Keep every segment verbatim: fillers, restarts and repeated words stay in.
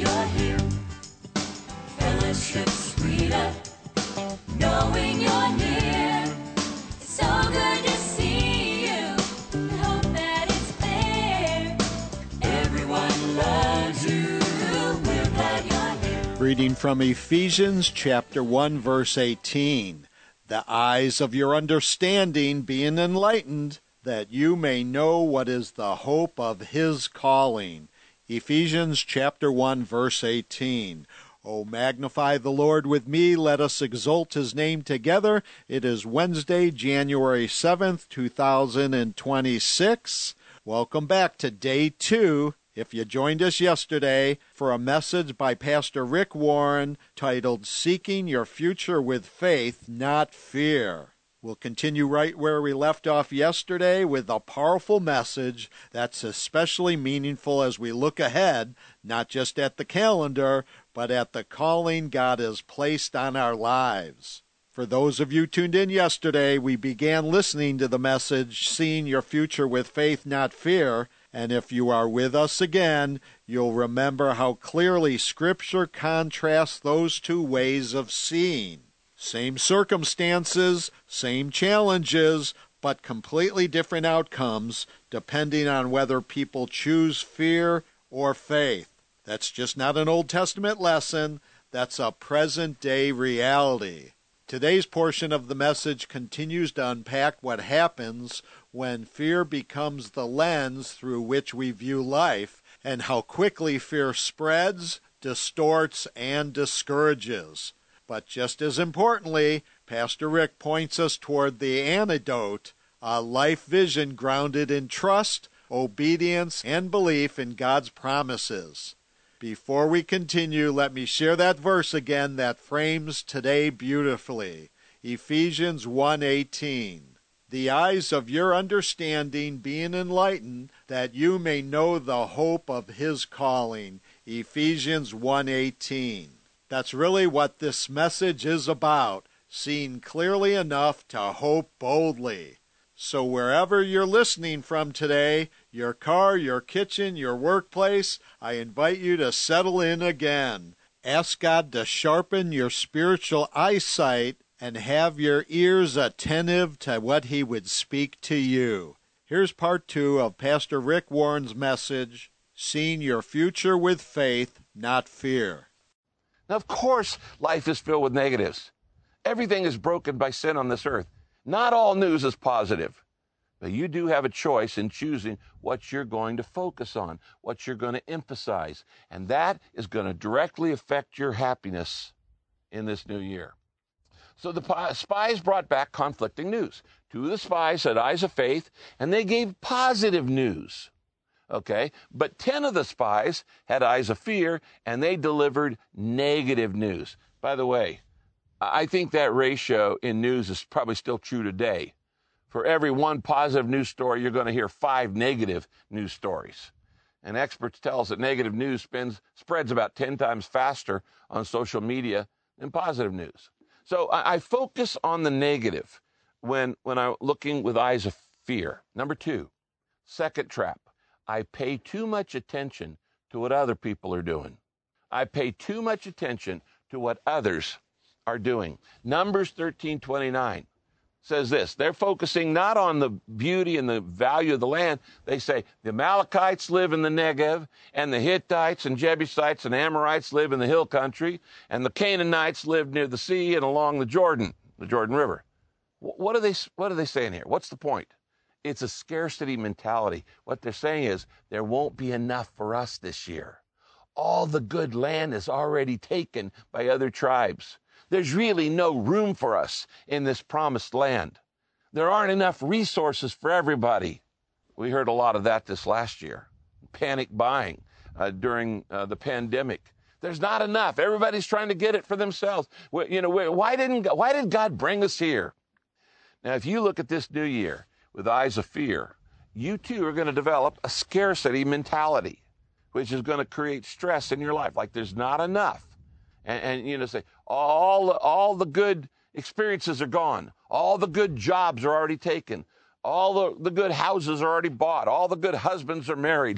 you're here. Fellowship sweeter, knowing you're near. It's so good to see you. I hope that it's clear. Everyone loves you. We're glad you're here. Reading from Ephesians chapter one, verse eighteen. The eyes of your understanding being enlightened, that you may know what is the hope of his calling. Ephesians chapter one, verse eighteen. Oh, magnify the Lord with me. Let us exalt his name together. It is Wednesday, January seventh, two thousand twenty-six. Welcome back to day two. If you joined us yesterday for a message by Pastor Rick Warren titled Seeking Your Future with Faith, Not Fear. We'll continue right where we left off yesterday with a powerful message that's especially meaningful as we look ahead, not just at the calendar, but at the calling God has placed on our lives. For those of you tuned in yesterday, we began listening to the message, Seeing Your Future with Faith, Not Fear. And if you are with us again, you'll remember how clearly Scripture contrasts those two ways of seeing. Same circumstances, same challenges, but completely different outcomes depending on whether people choose fear or faith. That's just not an Old Testament lesson. That's a present-day reality. Today's portion of the message continues to unpack what happens when fear becomes the lens through which we view life, and how quickly fear spreads, distorts, and discourages. But just as importantly, Pastor Rick points us toward the antidote, a life vision grounded in trust, obedience, and belief in God's promises. Before we continue, let me share that verse again that frames today beautifully. Ephesians one eighteen. The eyes of your understanding being enlightened, that you may know the hope of his calling. Ephesians one eighteen. That's really what this message is about, seeing clearly enough to hope boldly. So wherever you're listening from today, your car, your kitchen, your workplace, I invite you to settle in again. Ask God to sharpen your spiritual eyesight and have your ears attentive to what he would speak to you. Here's part two of Pastor Rick Warren's message, Seeing Your Future with Faith, Not Fear. Now, of course, life is filled with negatives. Everything is broken by sin on this earth. Not all news is positive, but you do have a choice in choosing what you're going to focus on, what you're going to emphasize, and that is going to directly affect your happiness in this new year. So the spies brought back conflicting news. Two of the spies had eyes of faith, and they gave positive news. Okay, but ten of the spies had eyes of fear, and they delivered negative news. By the way, I think that ratio in news is probably still true today. For every one positive news story, you're going to hear five negative news stories. And experts tell us that negative news spins, spreads about ten times faster on social media than positive news. So I, I focus on the negative when, when I'm looking with eyes of fear. Number two, second trap. I pay too much attention to what other people are doing. I pay too much attention to what others are doing. Numbers thirteen twenty-nine says this. They're focusing not on the beauty and the value of the land. They say the Amalekites live in the Negev, and the Hittites and Jebusites and Amorites live in the hill country, and the Canaanites live near the sea and along the Jordan, the Jordan River. What are they, what are they saying here? What's the point? It's a scarcity mentality. What they're saying is there won't be enough for us this year. All the good land is already taken by other tribes. There's really no room for us in this promised land. There aren't enough resources for everybody. We heard a lot of that this last year. Panic buying uh, during uh, the pandemic. There's not enough. Everybody's trying to get it for themselves. You know, why didn't why did God bring us here? Now, if you look at this new year with eyes of fear, you too are going to develop a scarcity mentality, which is going to create stress in your life. Like there's not enough. And, and you know, say, all, all the good experiences are gone. All the good jobs are already taken. All the, the good houses are already bought. All the good husbands are married.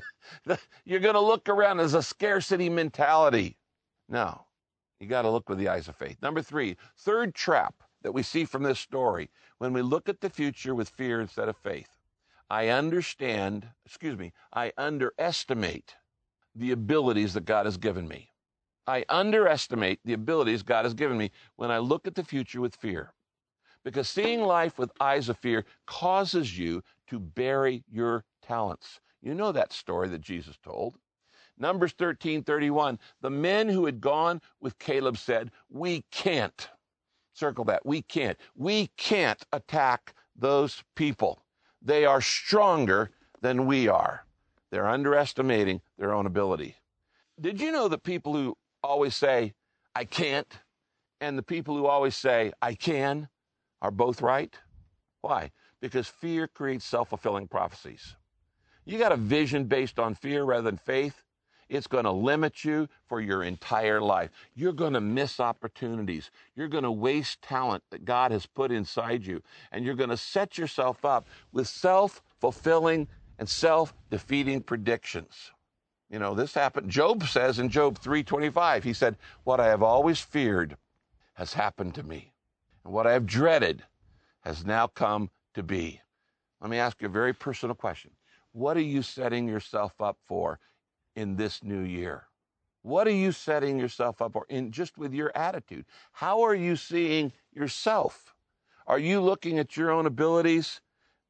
You're going to look around. There's a scarcity mentality. No, you got to look with the eyes of faith. Number three, third trap that we see from this story, when we look at the future with fear instead of faith. I understand, excuse me, I underestimate the abilities that God has given me. I underestimate the abilities God has given me when I look at the future with fear. Because seeing life with eyes of fear causes you to bury your talents. You know that story that Jesus told. Numbers thirteen thirty-one, the men who had gone with Caleb said, we can't. Circle that. We can't. We can't attack those people. They are stronger than we are. They're underestimating their own ability. Did you know that people who always say, I can't, and the people who always say, I can, are both right? Why? Because fear creates self-fulfilling prophecies. You got a vision based on fear rather than faith, it's going to limit you for your entire life. You're going to miss opportunities. You're going to waste talent that God has put inside you. And you're going to set yourself up with self-fulfilling and self-defeating predictions. You know, this happened. Job says in Job three twenty-five, he said, what I have always feared has happened to me. And what I have dreaded has now come to be. Let me ask you a very personal question. What are you setting yourself up for in this new year? What are you setting yourself up for in just with your attitude? How are you seeing yourself? Are you looking at your own abilities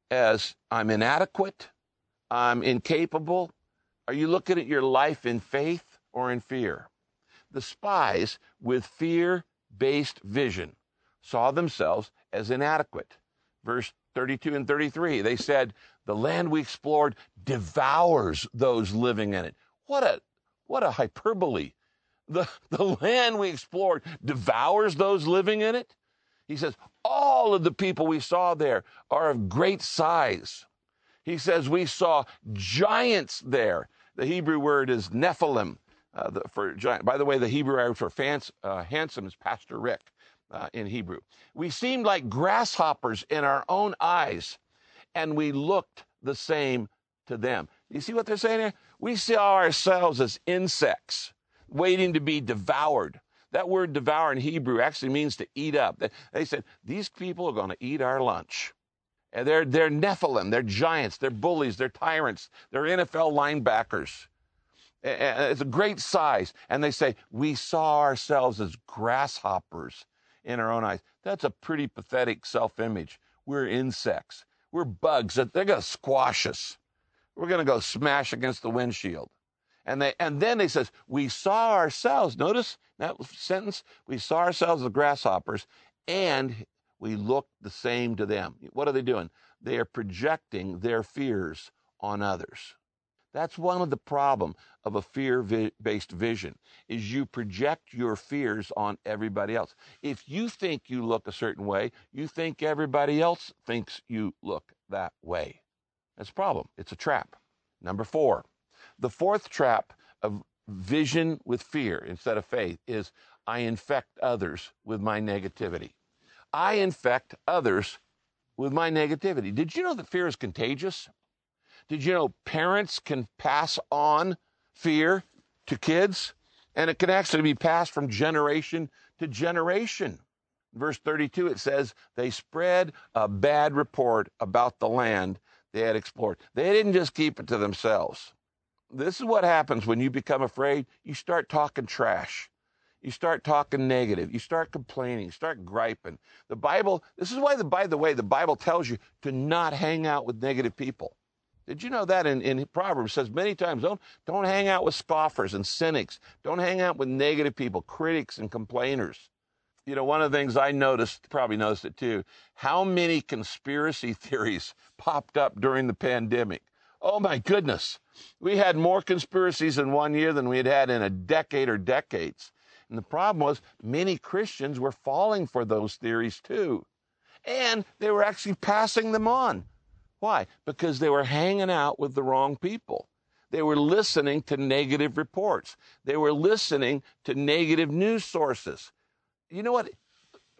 as I'm inadequate? I'm incapable? Are you looking at your life in faith or in fear? The spies with fear-based vision saw themselves as inadequate. Verse thirty-two and thirty-three, they said, the land we explored devours those living in it. What a what a hyperbole. The, the land we explored devours those living in it? He says, all of the people we saw there are of great size. He says, we saw giants there. The Hebrew word is Nephilim. Uh, the, for giant. By the way, the Hebrew word for fans, uh, handsome is Pastor Rick uh, in Hebrew. We seemed like grasshoppers in our own eyes, and we looked the same to them. You see what they're saying here? We saw ourselves as insects waiting to be devoured. That word devour in Hebrew actually means to eat up. They, they said, these people are going to eat our lunch. And they're, they're Nephilim, they're giants, they're bullies, they're tyrants, they're N F L linebackers. It's a great size. And they say, we saw ourselves as grasshoppers in our own eyes. That's a pretty pathetic self-image. We're insects. We're bugs. They're going to squash us. We're going to go smash against the windshield. And they, and then they says, we saw ourselves, notice that sentence, we saw ourselves as grasshoppers, and we looked the same to them. What are they doing? They are projecting their fears on others. That's one of the problem of a fear-based vision, is you project your fears on everybody else. If you think you look a certain way, you think everybody else thinks you look that way. That's a problem. It's a trap. Number four, the fourth trap of vision with fear instead of faith is I infect others with my negativity. I infect others with my negativity. Did you know that fear is contagious? Did you know parents can pass on fear to kids? And it can actually be passed from generation to generation. Verse thirty-two, it says, they spread a bad report about the land they had explored. They didn't just keep it to themselves. This is what happens when you become afraid. You start talking trash. You start talking negative. You start complaining. You start griping. The Bible, this is why, the, by the way, the Bible tells you to not hang out with negative people. Did you know that in, in Proverbs? It says many times, don't, don't hang out with scoffers and cynics. Don't hang out with negative people, critics and complainers. You know, one of the things I noticed, probably noticed it too, how many conspiracy theories popped up during the pandemic. Oh my goodness. We had more conspiracies in one year than we had had in a decade or decades. And the problem was many Christians were falling for those theories too. And they were actually passing them on. Why? Because they were hanging out with the wrong people. They were listening to negative reports. They were listening to negative news sources. You know what?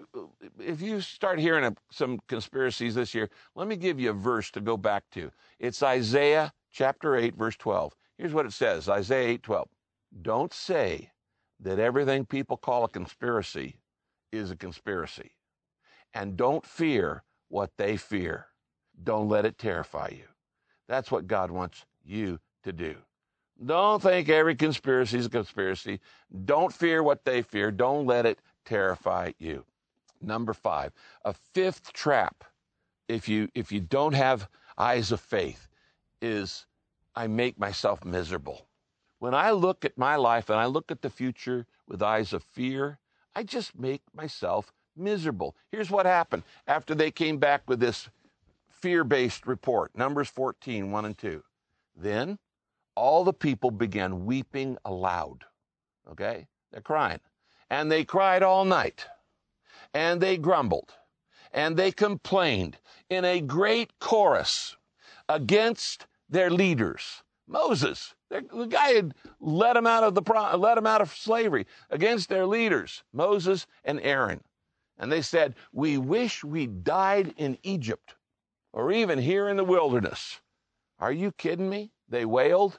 if you start hearing of some conspiracies this year, let me give you a verse to go back to. It's Isaiah chapter eight, verse twelve. Here's what it says, Isaiah eight twelve. Don't say that everything people call a conspiracy is a conspiracy. And don't fear what they fear. Don't let it terrify you. That's what God wants you to do. Don't think every conspiracy is a conspiracy. Don't fear what they fear. Don't let it terrify you. Number five, a fifth trap, if you if you don't have eyes of faith, is I make myself miserable. When I look at my life and I look at the future with eyes of fear, I just make myself miserable. Here's what happened after they came back with this fear-based report, Numbers fourteen, one and two. Then all the people began weeping aloud. Okay? They're crying. And they cried all night. And they grumbled. And they complained in a great chorus against their leaders. Moses, the guy had led them out of the led them out of slavery, against their leaders, Moses and Aaron. And they said, we wish we died in Egypt or even here in the wilderness. Are you kidding me? They wailed.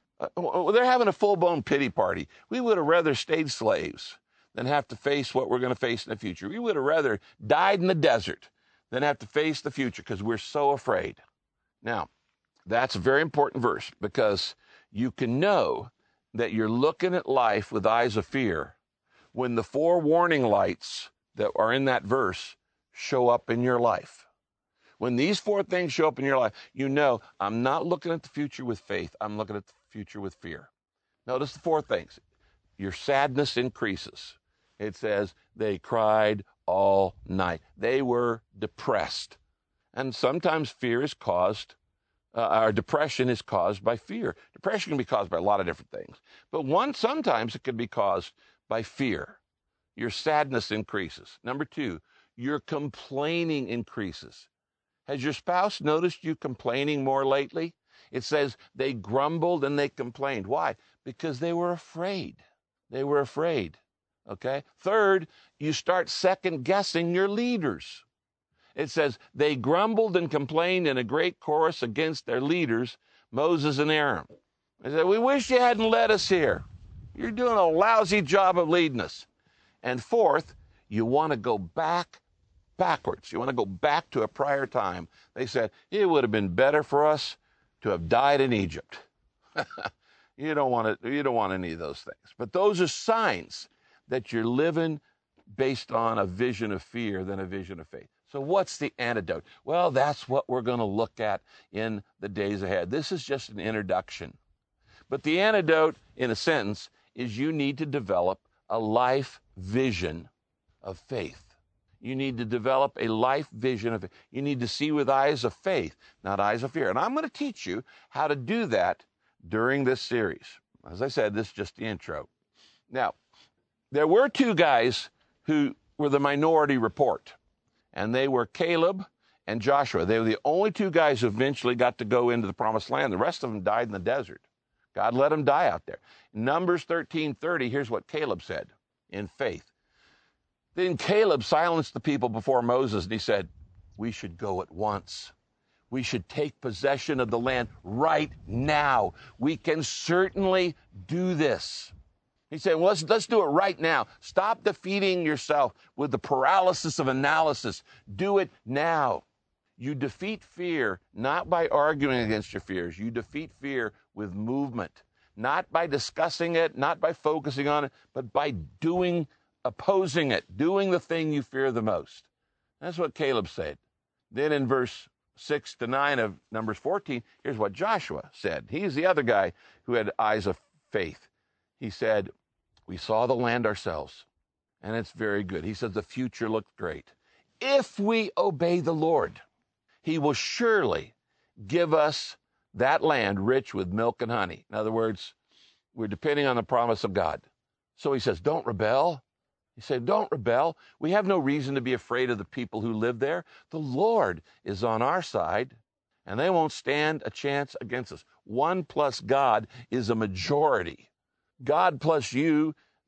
Uh, they're having a full-blown pity party. We would have rather stayed slaves than have to face what we're going to face in the future. We would have rather died in the desert than have to face the future because we're so afraid. Now, that's a very important verse because you can know that you're looking at life with eyes of fear when the four warning lights that are in that verse show up in your life. When these four things show up in your life, you know, I'm not looking at the future with faith. I'm looking at the future with fear. Notice the four things. Your sadness increases. It says they cried all night. They were depressed. And sometimes fear is caused, uh, or depression is caused by fear. Depression can be caused by a lot of different things. But one, sometimes it can be caused by fear. Your sadness increases. Number two, your complaining increases. Has your spouse noticed you complaining more lately? It says they grumbled and they complained. Why? Because they were afraid. They were afraid. Okay? Third, you start second guessing your leaders. It says they grumbled and complained in a great chorus against their leaders, Moses and Aaron. They said, we wish you hadn't led us here. You're doing a lousy job of leading us. And fourth, you want to go back backwards. You want to go back to a prior time. They said, it would have been better for us to have died in Egypt. You don't want to, you don't want any of those things. But those are signs that you're living based on a vision of fear than a vision of faith. So what's the antidote? Well, that's what we're going to look at in the days ahead. This is just an introduction. But the antidote, in a sentence, is you need to develop a life vision of faith. You need to develop a life vision of it. You need to see with eyes of faith, not eyes of fear. And I'm going to teach you how to do that during this series. As I said, this is just the intro. Now, there were two guys who were the minority report, and they were Caleb and Joshua. They were the only two guys who eventually got to go into the promised land. The rest of them died in the desert. God let them die out there. In Numbers thirteen thirty, here's what Caleb said in faith. Then Caleb silenced the people before Moses, and he said, we should go at once. We should take possession of the land right now. We can certainly do this. He said, well, let's, let's do it right now. Stop defeating yourself with the paralysis of analysis. Do it now. You defeat fear not by arguing against your fears. You defeat fear with movement, not by discussing it, not by focusing on it, but by doing, opposing it, doing the thing you fear the most. That's what Caleb said. Then in verse six to nine of Numbers fourteen, here's what Joshua said. He's the other guy who had eyes of faith. He said, we saw the land ourselves, and it's very good. He said, the future looks great. If we obey the Lord, he will surely give us that land rich with milk and honey. In other words, we're depending on the promise of God. So he says, don't rebel. He said, don't rebel. We have no reason to be afraid of the people who live there. The Lord is on our side, and they won't stand a chance against us. One plus God is a majority. God plus you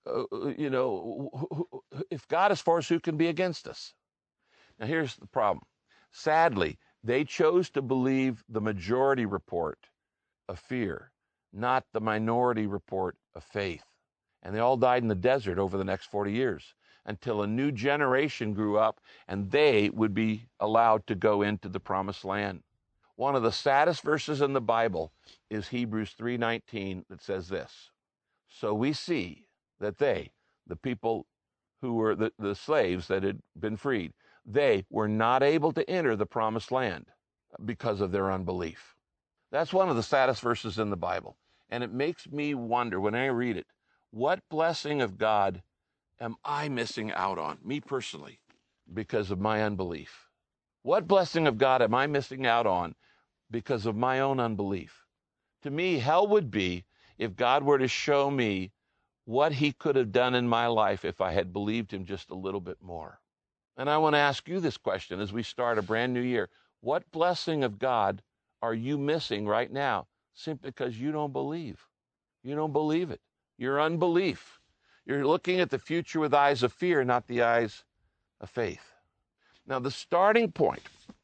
uh, you know, if God is for us, who can be against us? Now, here's the problem. Sadly, they chose to believe the majority report of fear, not the minority report of faith. And they all died in the desert over the next forty years until a new generation grew up and they would be allowed to go into the promised land. One of the saddest verses in the Bible is Hebrews three nineteen that says this. So we see that they, the people who were the, the slaves that had been freed, they were not able to enter the promised land because of their unbelief. That's one of the saddest verses in the Bible. And it makes me wonder when I read it, what blessing of God am I missing out on, me personally, because of my unbelief? What blessing of God am I missing out on because of my own unbelief? To me, hell would be if God were to show me what he could have done in my life if I had believed him just a little bit more. And I want to ask you this question as we start a brand new year. What blessing of God are you missing right now simply because you don't believe? You don't believe it. Your unbelief. You're looking at the future with eyes of fear, not the eyes of faith. Now, the starting point,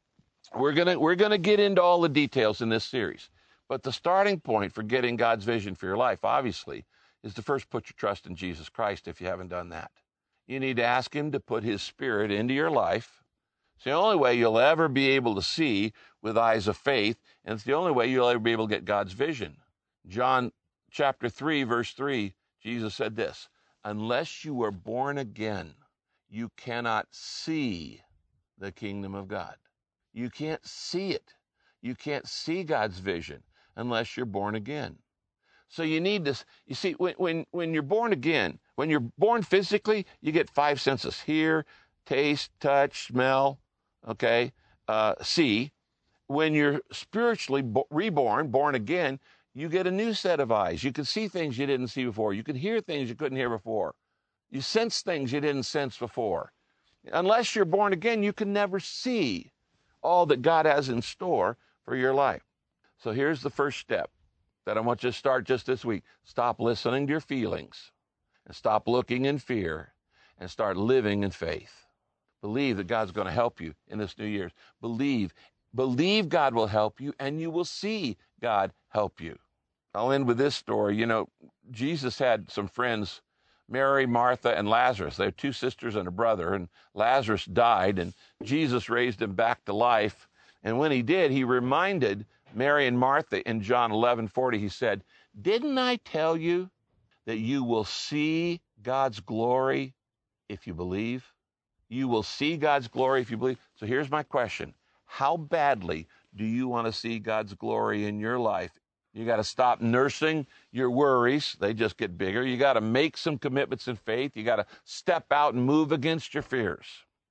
we're going to we're going to get into all the details in this series, but the starting point for getting God's vision for your life, obviously, is to first put your trust in Jesus Christ if you haven't done that. You need to ask him to put his Spirit into your life. It's the only way you'll ever be able to see with eyes of faith, and it's the only way you'll ever be able to get God's vision. John chapter three, verse three, Jesus said this, unless you are born again, you cannot see the kingdom of God. You can't see it. You can't see God's vision unless you're born again. So you need this. You see, when, when, when you're born again, when you're born physically, you get five senses: hear, taste, touch, smell, okay, uh, see. When you're spiritually bo- reborn, born again, you get a new set of eyes. You can see things you didn't see before. You can hear things you couldn't hear before. You sense things you didn't sense before. Unless you're born again, you can never see all that God has in store for your life. So here's the first step that I want you to start just this week. Stop listening to your feelings and stop looking in fear and start living in faith. Believe that God's going to help you in this new year. Believe. Believe God will help you and you will see God help you. I'll end with this story. You know, Jesus had some friends, Mary, Martha, and Lazarus. They had two sisters and a brother, and Lazarus died, and Jesus raised him back to life. And when he did, he reminded Mary and Martha in John eleven forty, he said, didn't I tell you that you will see God's glory if you believe? You will see God's glory if you believe. So here's my question. How badly do you want to see God's glory in your life? You got to stop nursing your worries. They just get bigger. You got to make some commitments in faith. You got to step out and move against your fears.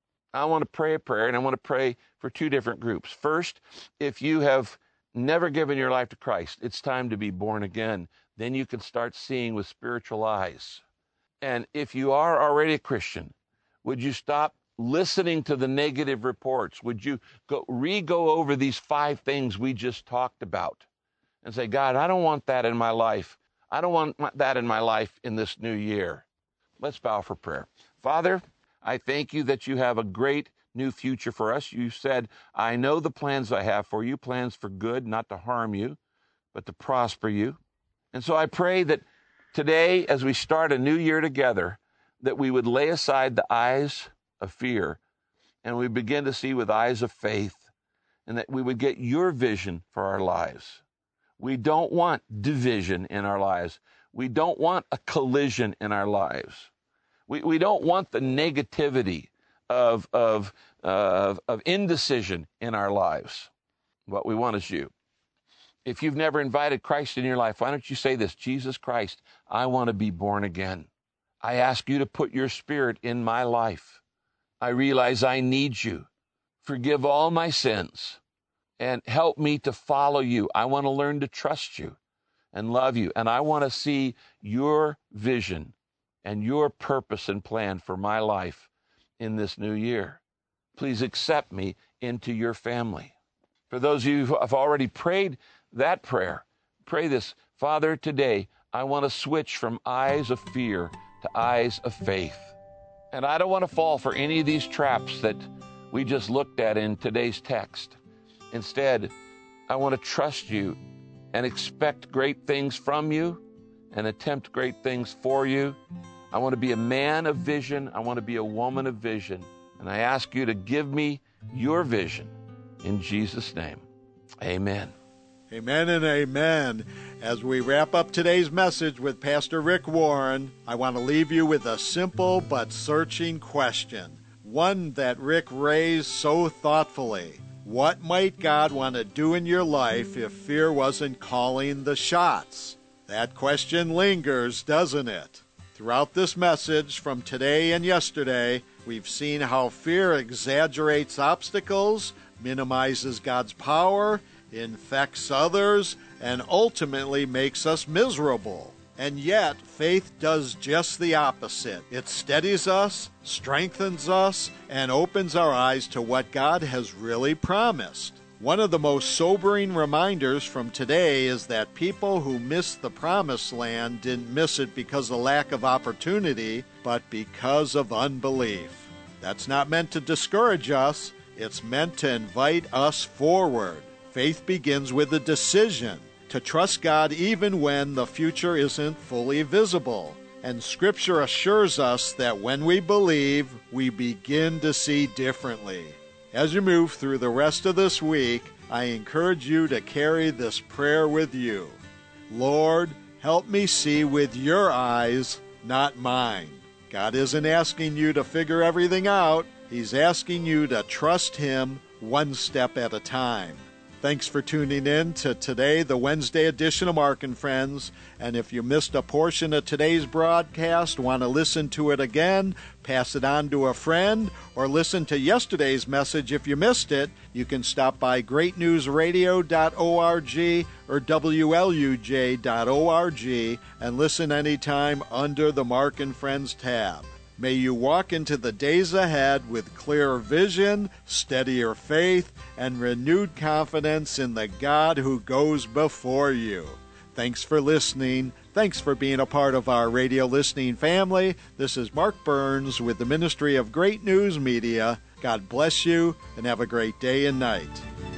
I want to pray a prayer, and I want to pray for two different groups. First, if you have never given your life to Christ, it's time to be born again. Then you can start seeing with spiritual eyes. And if you are already a Christian, would you stop listening to the negative reports? Would you go re-go over these five things we just talked about and say, God, I don't want that in my life. I don't want that in my life in this new year. Let's bow for prayer. Father, I thank you that you have a great new future for us. You said, I know the plans I have for you, plans for good, not to harm you, but to prosper you. And so I pray that today, as we start a new year together, that we would lay aside the eyes of fear and we begin to see with eyes of faith, and that we would get your vision for our lives. We don't want division in our lives. We don't want a collision in our lives. We, we don't want the negativity of, of, uh, of, of indecision in our lives. What we want is you. If you've never invited Christ in your life, why don't you say this? Jesus Christ, I want to be born again. I ask you to put your Spirit in my life. I realize I need you. Forgive all my sins and help me to follow you. I want to learn to trust you and love you. And I want to see your vision and your purpose and plan for my life in this new year. Please accept me into your family. For those of you who have already prayed that prayer, pray this. Father, today I want to switch from eyes of fear to eyes of faith. And I don't want to fall for any of these traps that we just looked at in today's text. Instead, I want to trust you and expect great things from you and attempt great things for you. I want to be a man of vision. I want to be a woman of vision. And I ask you to give me your vision in Jesus' name. Amen. Amen and amen. As we wrap up today's message with Pastor Rick Warren, I want to leave you with a simple but searching question, one that Rick raised so thoughtfully. What might God want to do in your life if fear wasn't calling the shots? That question lingers, doesn't it? Throughout this message from today and yesterday, we've seen how fear exaggerates obstacles, minimizes God's power, infects others, and ultimately makes us miserable. And yet, faith does just the opposite. It steadies us, strengthens us, and opens our eyes to what God has really promised. One of the most sobering reminders from today is that people who missed the promised land didn't miss it because of lack of opportunity, but because of unbelief. That's not meant to discourage us. It's meant to invite us forward. Faith begins with a decision to trust God even when the future isn't fully visible. And Scripture assures us that when we believe, we begin to see differently. As you move through the rest of this week, I encourage you to carry this prayer with you. Lord, help me see with your eyes, not mine. God isn't asking you to figure everything out. He's asking you to trust Him one step at a time. Thanks for tuning in to today, the Wednesday edition of Mark and Friends. And if you missed a portion of today's broadcast, want to listen to it again, pass it on to a friend, or listen to yesterday's message if you missed it, you can stop by great news radio dot org or W L U J dot org and listen anytime under the Mark and Friends tab. May you walk into the days ahead with clearer vision, steadier faith, and renewed confidence in the God who goes before you. Thanks for listening. Thanks for being a part of our radio listening family. This is Mark Burns with the Ministry of Great News Media. God bless you and have a great day and night.